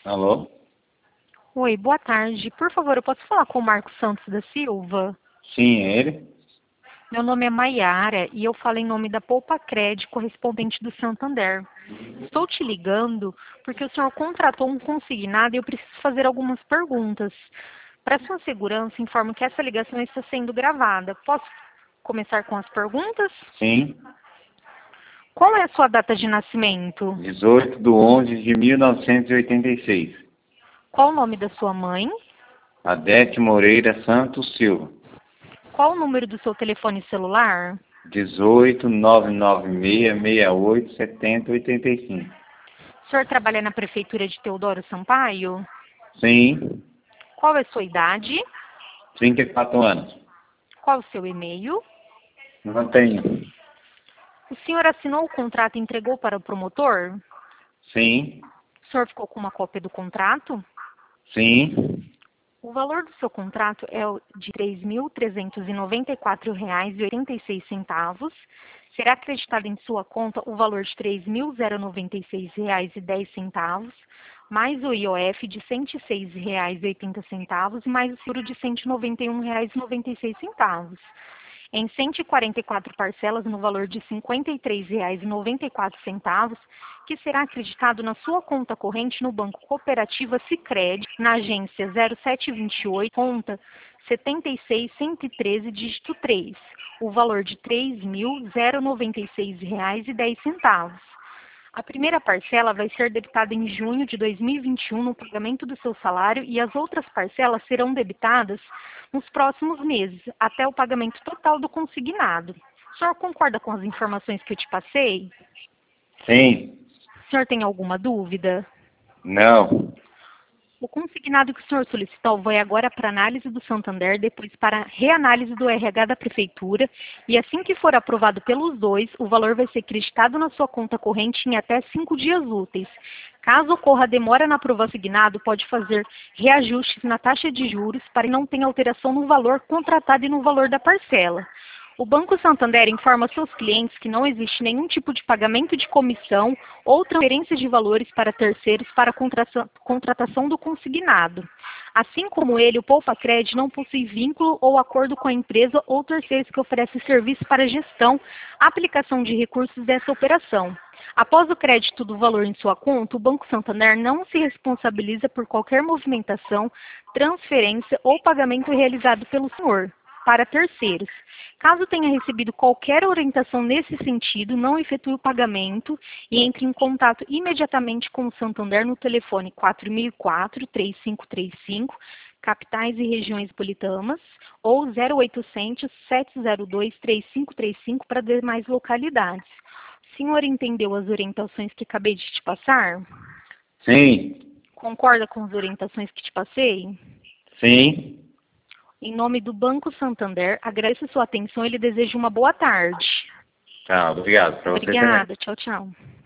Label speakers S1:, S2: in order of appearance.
S1: Alô?
S2: Oi, boa tarde. Por favor, eu posso falar com o Marcos Santos da Silva?
S1: Sim, é ele?
S2: Meu nome é Maiara e eu falo em nome da Poupa Cred, correspondente do Santander. Estou te ligando porque o senhor contratou um consignado e eu preciso fazer algumas perguntas. Para sua segurança, informo que essa ligação está sendo gravada. Posso começar com as perguntas?
S1: Sim.
S2: Qual é a sua data de nascimento?
S1: 18/11/1986.
S2: Qual o nome da sua mãe?
S1: Adete Moreira Santos Silva.
S2: Qual o número do seu telefone celular?
S1: 18/996687085.
S2: O senhor trabalha na prefeitura de Teodoro Sampaio?
S1: Sim.
S2: Qual é a sua idade?
S1: 34 anos.
S2: Qual o seu e-mail?
S1: Não tenho.
S2: O senhor assinou o contrato e entregou para o promotor?
S1: Sim.
S2: O senhor ficou com uma cópia do contrato?
S1: Sim.
S2: O valor do seu contrato é o de R$ 3.394,86. Será acreditado em sua conta o valor de R$ 3.096,10, mais o IOF de R$ 106,80 mais o seguro de R$ 191,96. Em 144 parcelas no valor de R$ 53,94, que será acreditado na sua conta corrente no Banco Cooperativa Sicredi, na agência 0728, conta 76113, dígito 3, o valor de R$ 3.096,10. A primeira parcela vai ser debitada em junho de 2021 no pagamento do seu salário e as outras parcelas serão debitadas nos próximos meses, até o pagamento total do consignado. O senhor concorda com as informações que eu te passei?
S1: Sim.
S2: O senhor tem alguma dúvida?
S1: Não.
S2: O consignado que o senhor solicitou vai agora para análise do Santander, depois para reanálise do RH da Prefeitura, e assim que for aprovado pelos dois, o valor vai ser creditado na sua conta corrente em até 5 dias úteis. Caso ocorra demora na aprovação do consignado, pode fazer reajustes na taxa de juros para que não tenha alteração no valor contratado e no valor da parcela. O Banco Santander informa seus clientes que não existe nenhum tipo de pagamento de comissão ou transferência de valores para terceiros para a contratação do consignado. Assim como ele, o Poupa Cred não possui vínculo ou acordo com a empresa ou terceiros que oferecem serviço para gestão, aplicação de recursos dessa operação. Após o crédito do valor em sua conta, o Banco Santander não se responsabiliza por qualquer movimentação, transferência ou pagamento realizado pelo senhor para terceiros. Caso tenha recebido qualquer orientação nesse sentido, não efetue o pagamento e entre em contato imediatamente com o Santander no telefone 4004-3535, capitais e regiões metropolitanas, ou 0800-702-3535 para demais localidades. O senhor entendeu as orientações que acabei de te passar?
S1: Sim.
S2: Concorda com as orientações que te passei?
S1: Sim.
S2: Em nome do Banco Santander, agradeço sua atenção e lhe desejo uma boa tarde.
S1: Tá, obrigado. Para você também.
S2: Obrigada. Tchau, tchau.